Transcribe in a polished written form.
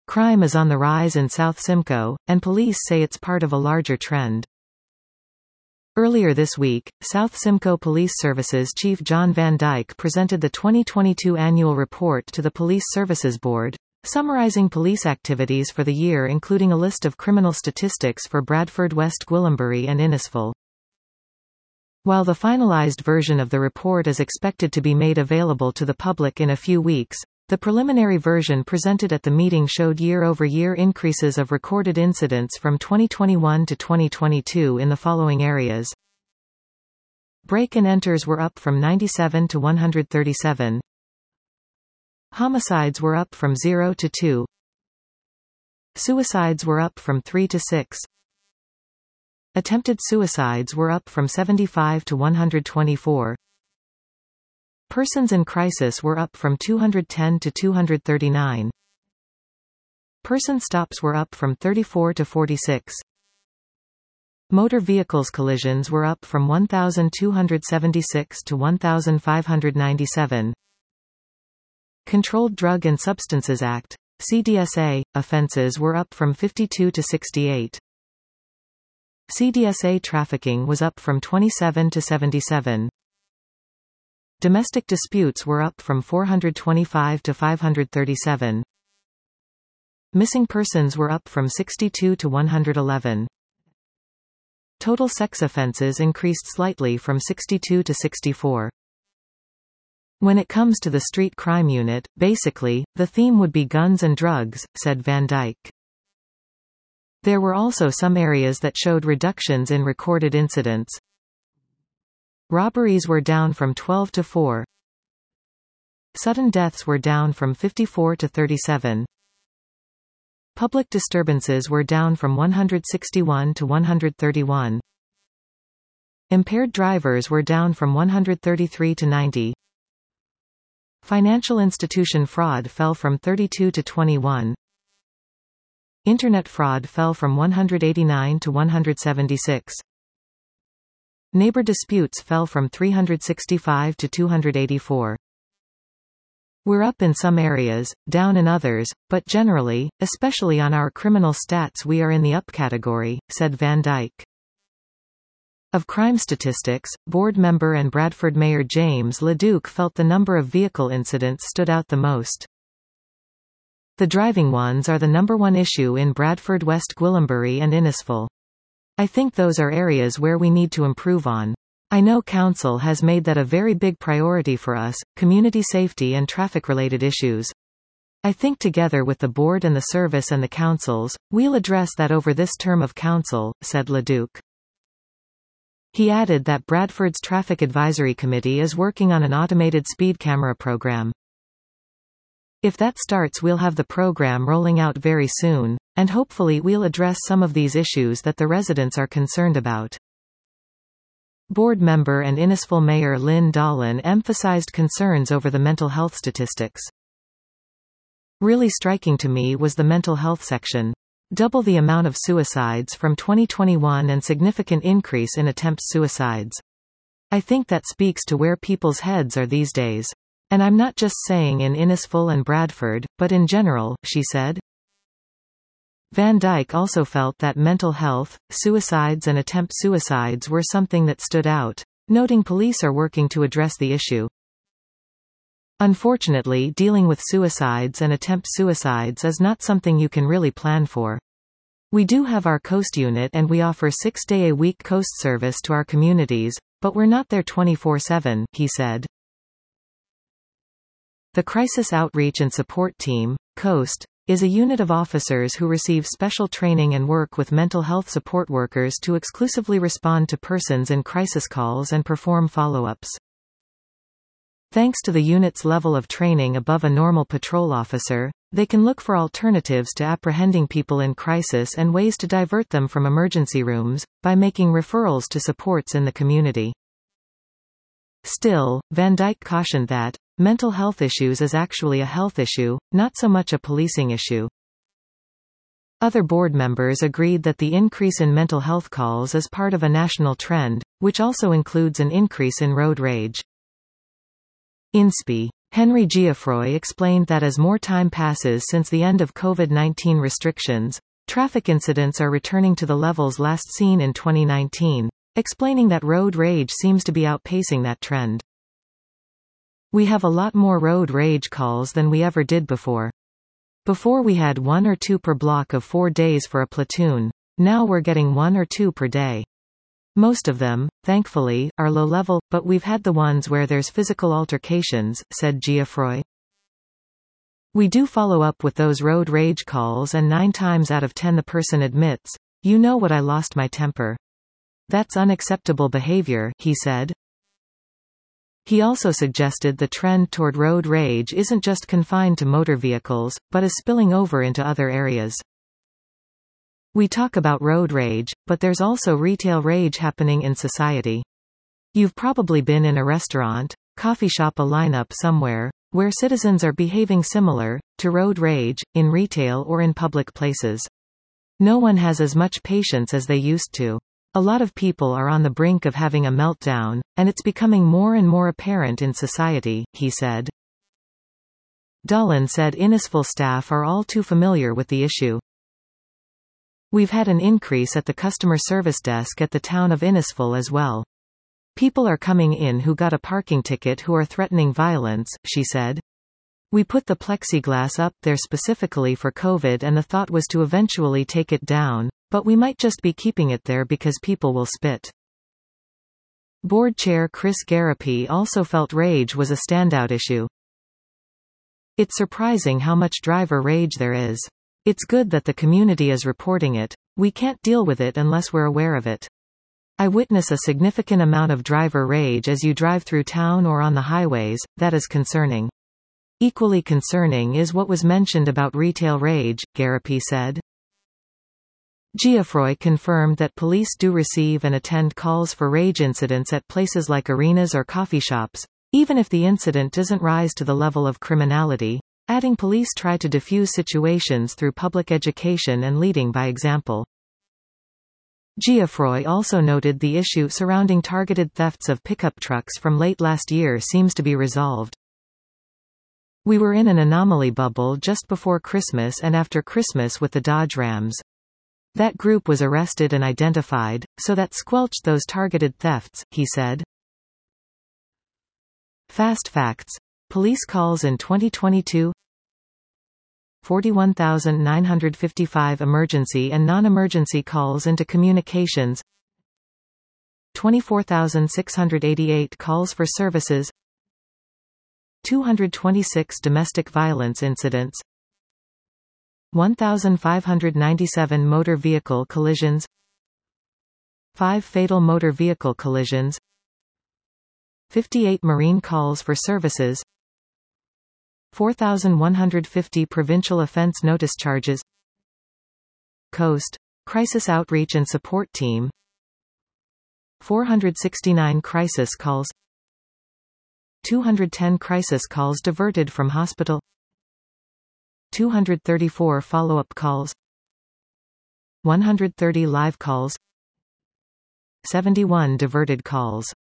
Crime is on the rise in South Simcoe, and police say it's part of a larger trend. Earlier this week, South Simcoe Police Services Chief John Van Dyke presented the 2022 annual report to the Police Services Board, summarizing police activities for the year, including a list of criminal statistics for Bradford, West Gwillimbury and Innisfil. While the finalized version of the report is expected to be made available to the public in a few weeks, the preliminary version presented at the meeting showed year-over-year increases of recorded incidents from 2021 to 2022 in the following areas. Break-and-enters were up from 97 to 137. Homicides were up from 0 to 2. Suicides were up from 3 to 6. Attempted suicides were up from 75 to 124. Persons in crisis were up from 210 to 239. Person stops were up from 34 to 46. Motor vehicles collisions were up from 1,276 to 1,597. Controlled Drug and Substances Act, CDSA, offenses were up from 52 to 68. CDSA trafficking was up from 27 to 77. Domestic disputes were up from 425 to 537. Missing persons were up from 62 to 111. Total sex offenses increased slightly from 62 to 64. When it comes to the street crime unit, basically, the theme would be guns and drugs, said Van Dyke. There were also some areas that showed reductions in recorded incidents. Robberies were down from 12 to 4. Sudden deaths were down from 54 to 37. Public disturbances were down from 161 to 131. Impaired drivers were down from 133 to 90. Financial institution fraud fell from 32 to 21. Internet fraud fell from 189 to 176. Neighbor disputes fell from 365 to 284. We're up in some areas, down in others, but generally, especially on our criminal stats, we are in the up category, said Van Dyke. Of crime statistics, board member and Bradford Mayor James LeDuc felt the number of vehicle incidents stood out the most. The driving ones are the number one issue in Bradford, West Gwillimbury and Innisfil. I think those are areas where we need to improve on. I know Council has made that a very big priority for us, community safety and traffic-related issues. I think together with the board and the service and the councils, we'll address that over this term of council, said LeDuc. He added that Bradford's Traffic Advisory Committee is working on an automated speed camera program. If that starts, we'll have the program rolling out very soon, and hopefully we'll address some of these issues that the residents are concerned about. Board member and Innisfil Mayor Lynn Dolan emphasized concerns over the mental health statistics. Really striking to me was the mental health section. Double the amount of suicides from 2021 and significant increase in attempt suicides. I think that speaks to where people's heads are these days. And I'm not just saying in Innisfil and Bradford, but in general, she said. Van Dyke also felt that mental health, suicides and attempt suicides were something that stood out, noting police are working to address the issue. Unfortunately, dealing with suicides and attempt suicides is not something you can really plan for. We do have our Coast unit and we offer 6-day-a-week Coast service to our communities, but we're not there 24/7, he said. The Crisis Outreach and Support Team, COAST, is a unit of officers who receive special training and work with mental health support workers to exclusively respond to persons in crisis calls and perform follow-ups. Thanks to the unit's level of training above a normal patrol officer, they can look for alternatives to apprehending people in crisis and ways to divert them from emergency rooms, by making referrals to supports in the community. Still, Van Dyke cautioned that mental health issues is actually a health issue, not so much a policing issue. Other board members agreed that the increase in mental health calls is part of a national trend, which also includes an increase in road rage. INSPI. Henry Giuffroy explained that as more time passes since the end of COVID-19 restrictions, traffic incidents are returning to the levels last seen in 2019, explaining that road rage seems to be outpacing that trend. We have a lot more road rage calls than we ever did before. Before we had 1 or 2 per block of 4 days for a platoon. Now we're getting 1 or 2 per day. Most of them, thankfully, are low level, but we've had the ones where there's physical altercations, said Giuffroy. We do follow up with those road rage calls, and 9 times out of 10 the person admits, "You know what, I lost my temper." That's unacceptable behavior, he said. He also suggested the trend toward road rage isn't just confined to motor vehicles, but is spilling over into other areas. We talk about road rage, but there's also retail rage happening in society. You've probably been in a restaurant, coffee shop, a lineup somewhere, where citizens are behaving similar to road rage, in retail or in public places. No one has as much patience as they used to. A lot of people are on the brink of having a meltdown, and it's becoming more and more apparent in society, he said. Dolan said Innisfil staff are all too familiar with the issue. We've had an increase at the customer service desk at the town of Innisfil as well. People are coming in who got a parking ticket who are threatening violence, she said. We put the plexiglass up there specifically for COVID, and the thought was to eventually take it down, but we might just be keeping it there because people will spit. Board Chair Chris Garapi also felt rage was a standout issue. It's surprising how much driver rage there is. It's good that the community is reporting it. We can't deal with it unless we're aware of it. I witness a significant amount of driver rage as you drive through town or on the highways. That is concerning. Equally concerning is what was mentioned about retail rage, Garapi said. Giuffroy confirmed that police do receive and attend calls for rage incidents at places like arenas or coffee shops, even if the incident doesn't rise to the level of criminality, adding police try to diffuse situations through public education and leading by example. Giuffroy also noted the issue surrounding targeted thefts of pickup trucks from late last year seems to be resolved. We were in an anomaly bubble just before Christmas and after Christmas with the Dodge Rams. That group was arrested and identified, so that squelched those targeted thefts, he said. Fast facts. Police calls in 2022: 41,955 emergency and non-emergency calls into communications, 24,688 calls for services, 226 domestic violence incidents, 1,597 motor vehicle collisions, 5 fatal motor vehicle collisions, 58 marine calls for services, 4,150 provincial offense notice charges, Coast Crisis Outreach and Support Team, 469 crisis calls, 210 crisis calls diverted from hospital, 234 follow-up calls, 130 live calls, 71 diverted calls.